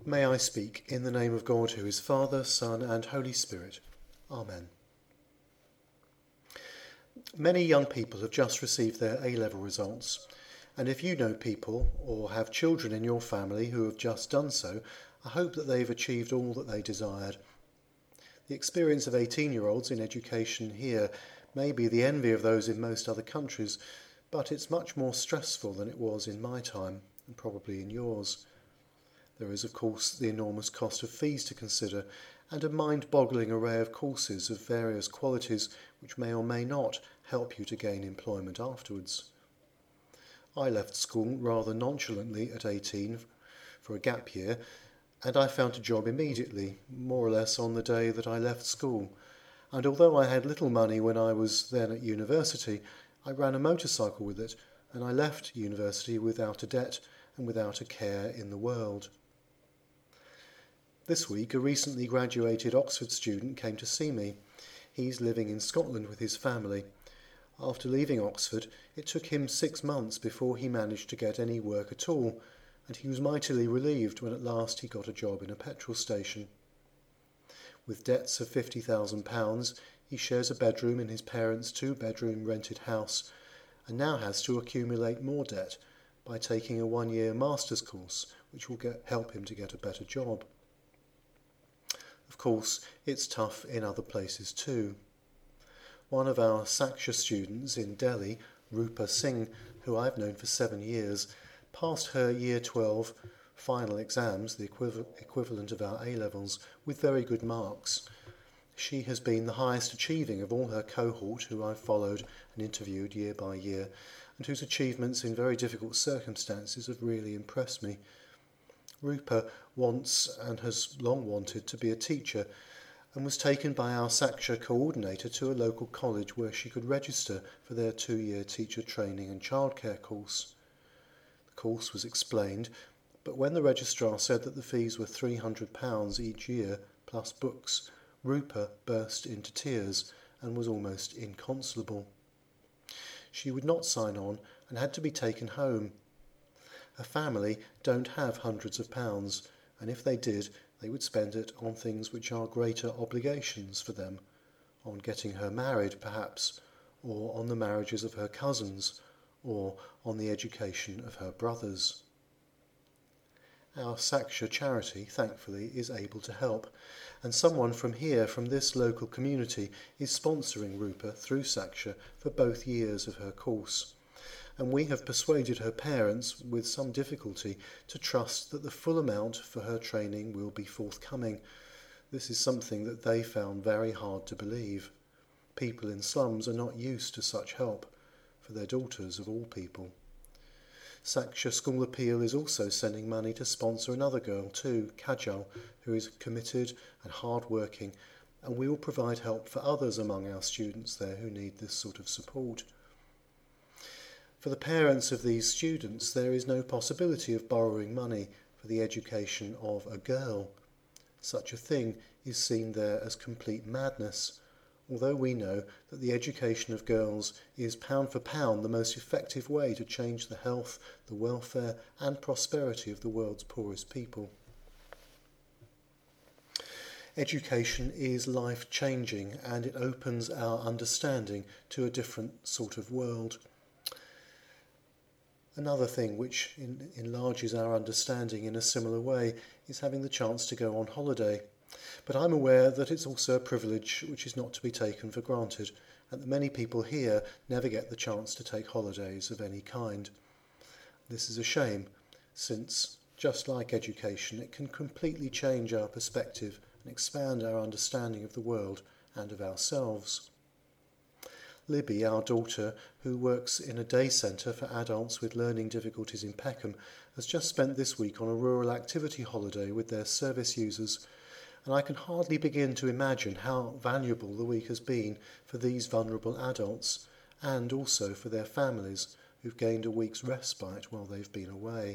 May I speak in the name of God, who is Father, Son, and Holy Spirit. Amen. Many young people have just received their A-level results, and if you know people or have children in your family who have just done so, I hope that they've achieved all that they desired. The experience of 18-year-olds in education here may be the envy of those in most other countries, but it's much more stressful than it was in my time, and probably in yours. There is, of course, the enormous cost of fees to consider, and a mind-boggling array of courses of various qualities which may or may not help you to gain employment afterwards. I left school rather nonchalantly at 18 for a gap year, and I found a job immediately, more or less on the day that I left school. And although I had little money when I was then at university, I ran a motorcycle with it, and I left university without a debt and without a care in the world. This week, a recently graduated Oxford student came to see me. He's living in Scotland with his family. After leaving Oxford, it took him 6 months before he managed to get any work at all, and he was mightily relieved when at last he got a job in a petrol station. With debts of £50,000, he shares a bedroom in his parents' 2-bedroom rented house, and now has to accumulate more debt by taking a 1-year master's course, which will help him to get a better job. Of course, it's tough in other places too. One of our Saksha students in Delhi, Rupa Singh, who I've known for 7 years, passed her Year 12 final exams, the equivalent of our A-levels, with very good marks. She has been the highest achieving of all her cohort, who I've followed and interviewed year by year, and whose achievements in very difficult circumstances have really impressed me. Rupa wants and has long wanted to be a teacher, and was taken by our Saksha coordinator to a local college where she could register for their 2-year teacher training and childcare course. The course was explained, but when the registrar said that the fees were £300 each year plus books, Rupa burst into tears and was almost inconsolable. She would not sign on and had to be taken home. Her family don't have hundreds of pounds, and if they did, they would spend it on things which are greater obligations for them, on getting her married, perhaps, or on the marriages of her cousins, or on the education of her brothers. Our Saksha charity, thankfully, is able to help, and someone from this local community, is sponsoring Rupa through Saksha for both years of her course. And we have persuaded her parents, with some difficulty, to trust that the full amount for her training will be forthcoming. This is something that they found very hard to believe. People in slums are not used to such help, for their daughters of all people. Saksha School Appeal is also sending money to sponsor another girl too, Kajal, who is committed and hard-working, and we will provide help for others among our students there who need this sort of support. For the parents of these students, there is no possibility of borrowing money for the education of a girl. Such a thing is seen there as complete madness, although we know that the education of girls is pound for pound the most effective way to change the health, the welfare and prosperity of the world's poorest people. Education is life-changing, and it opens our understanding to a different sort of world. Another thing which enlarges our understanding in a similar way is having the chance to go on holiday. But I'm aware that it's also a privilege which is not to be taken for granted, and that many people here never get the chance to take holidays of any kind. This is a shame, since, just like education, it can completely change our perspective and expand our understanding of the world and of ourselves. Libby, our daughter, who works in a day centre for adults with learning difficulties in Peckham, has just spent this week on a rural activity holiday with their service users, and I can hardly begin to imagine how valuable the week has been for these vulnerable adults, and also for their families who've gained a week's respite while they've been away.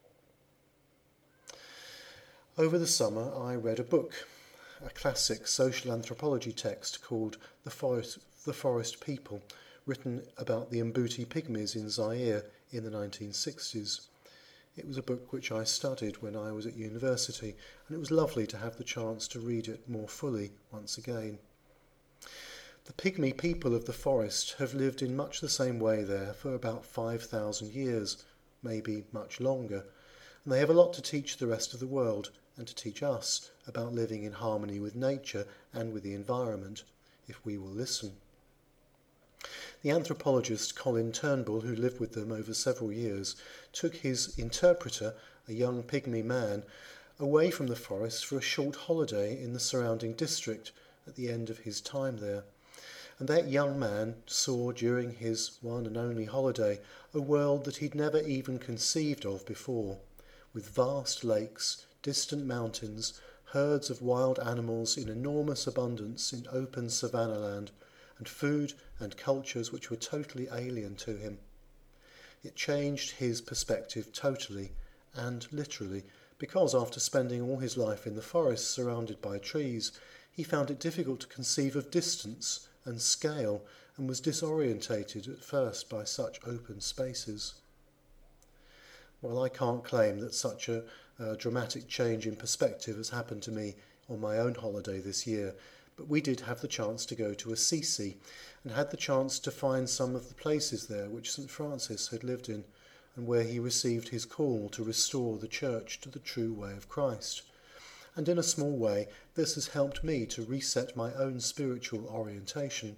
Over the summer I read a book, a classic social anthropology text called The Forest People, written about the Mbuti Pygmies in Zaire in the 1960s. It was a book which I studied when I was at university, and it was lovely to have the chance to read it more fully once again. The pygmy people of the forest have lived in much the same way there for about 5,000 years, maybe much longer, and they have a lot to teach the rest of the world and to teach us about living in harmony with nature and with the environment, if we will listen. The anthropologist Colin Turnbull, who lived with them over several years, took his interpreter, a young pygmy man, away from the forest for a short holiday in the surrounding district at the end of his time there. And that young man saw during his one and only holiday a world that he'd never even conceived of before, with vast lakes, distant mountains, herds of wild animals in enormous abundance in open savanna land, and food and cultures which were totally alien to him. It changed his perspective totally and literally, because after spending all his life in the forest surrounded by trees, he found it difficult to conceive of distance and scale, and was disorientated at first by such open spaces. Well, I can't claim that such a dramatic change in perspective has happened to me on my own holiday this year, but we did have the chance to go to Assisi and had the chance to find some of the places there which St. Francis had lived in, and where he received his call to restore the church to the true way of Christ. And in a small way, this has helped me to reset my own spiritual orientation.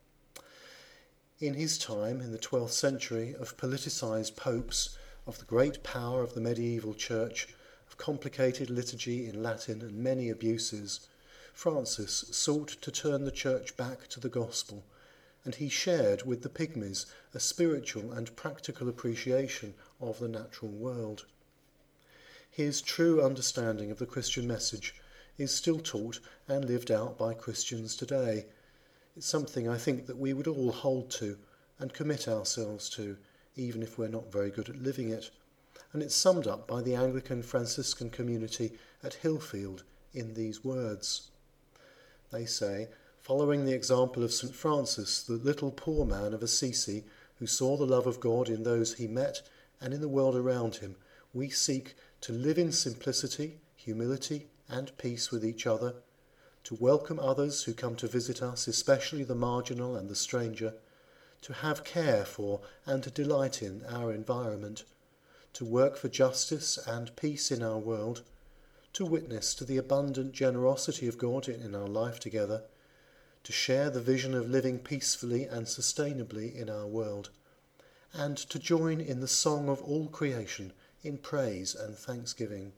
In his time, in the 12th century, of politicised popes, of the great power of the medieval church, of complicated liturgy in Latin and many abuses, Francis sought to turn the church back to the gospel, and he shared with the pygmies a spiritual and practical appreciation of the natural world. His true understanding of the Christian message is still taught and lived out by Christians today. It's something I think that we would all hold to and commit ourselves to, even if we're not very good at living it. And it's summed up by the Anglican Franciscan community at Hillfield in these words. They say, following the example of St. Francis, the little poor man of Assisi, who saw the love of God in those he met and in the world around him, we seek to live in simplicity, humility, and peace with each other, to welcome others who come to visit us, especially the marginal and the stranger, to have care for and to delight in our environment, to work for justice and peace in our world, to witness to the abundant generosity of God in our life together, to share the vision of living peacefully and sustainably in our world, and to join in the song of all creation in praise and thanksgiving.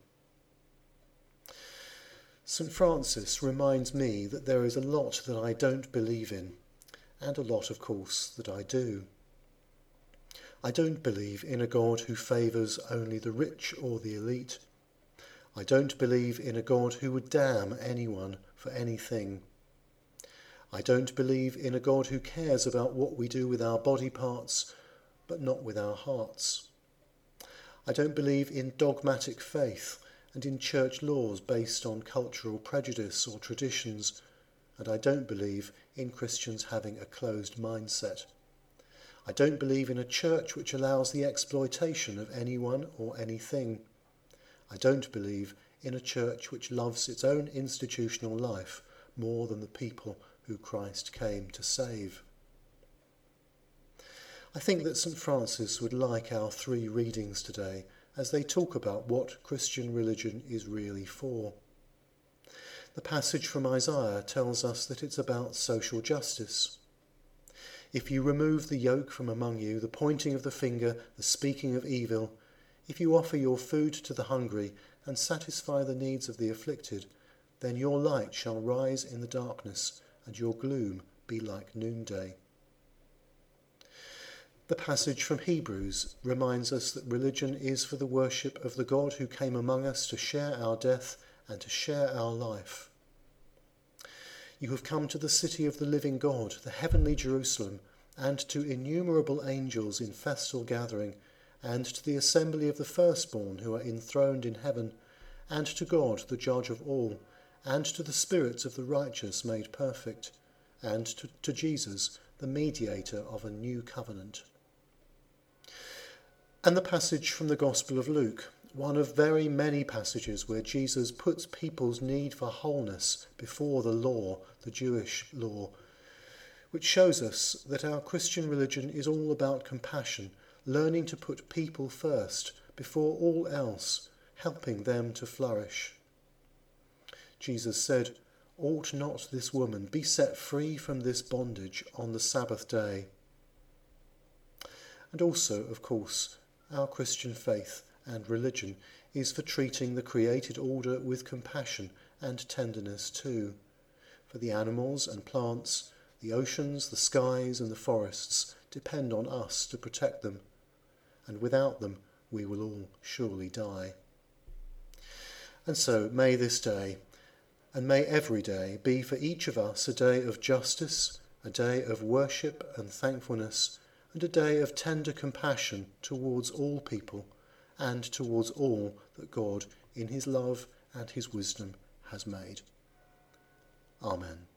St. Francis reminds me that there is a lot that I don't believe in, and a lot, of course, that I do. I don't believe in a God who favours only the rich or the elite. I don't believe in a God who would damn anyone for anything. I don't believe in a God who cares about what we do with our body parts, but not with our hearts. I don't believe in dogmatic faith and in church laws based on cultural prejudice or traditions, and I don't believe in Christians having a closed mindset. I don't believe in a church which allows the exploitation of anyone or anything. I don't believe in a church which loves its own institutional life more than the people who Christ came to save. I think that St. Francis would like our three readings today as they talk about what Christian religion is really for. The passage from Isaiah tells us that it's about social justice. If you remove the yoke from among you, the pointing of the finger, the speaking of evil, if you offer your food to the hungry and satisfy the needs of the afflicted, then your light shall rise in the darkness and your gloom be like noonday. The passage from Hebrews reminds us that religion is for the worship of the God who came among us to share our death and to share our life. You have come to the city of the living God, the heavenly Jerusalem, and to innumerable angels in festal gathering, and to the assembly of the firstborn who are enthroned in heaven, and to God, the judge of all, and to the spirits of the righteous made perfect, and to Jesus, the mediator of a new covenant. And the passage from the Gospel of Luke, one of very many passages where Jesus puts people's need for wholeness before the law, the Jewish law, which shows us that our Christian religion is all about compassion, learning to put people first before all else, helping them to flourish. Jesus said, "Ought not this woman be set free from this bondage on the Sabbath day?" And also, of course, our Christian faith and religion is for treating the created order with compassion and tenderness too. For the animals and plants, the oceans, the skies and the forests depend on us to protect them, and without them we will all surely die. And so may this day, and may every day, be for each of us a day of justice, a day of worship and thankfulness, and a day of tender compassion towards all people and towards all that God, in his love and his wisdom, has made. Amen.